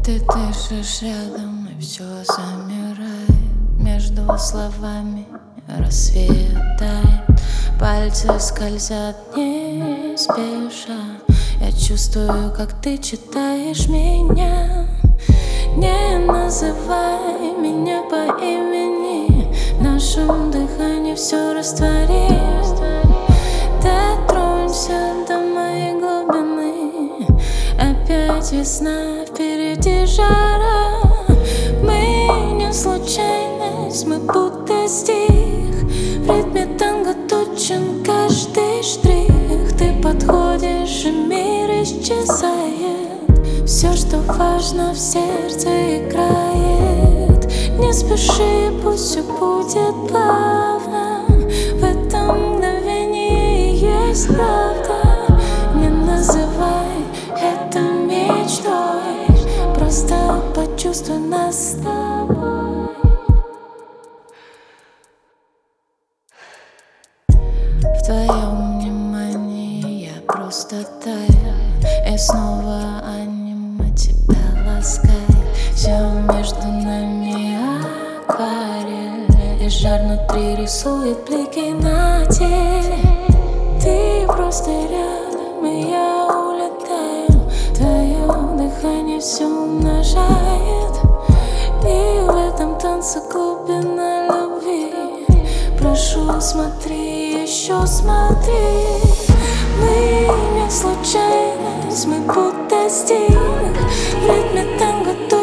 Ты дышишь рядом, и все замирает. Между словами рассвет тает. Пальцы скользят не спеша. Я чувствую, как ты читаешь меня. Не называй меня по имени. В нашем дыхании все растворим. Дотронься до моей глубины. Опять весна, впереди жара. Мы не случайность, мы будто стих. В ритме танго точен каждый штрих. Ты подходишь, и мир исчезает. Все, что важно, в сердце играет. Не спеши, пусть все будет плавно. В этом мгновении есть правда. Не называй это мечтой. Просто почувствуй нас с тобой. В твоем внимании я просто таю. И снова аниме тебя ласкает. Все между нами акварель. И жар внутри рисует блики на теле. Ты просто рядом, и я улетаю. Твое дыхание все умножает. И в этом танце глубина любви. Прошу, смотри, еще смотри. Мы не случайность, мы будто стих. В ритме танго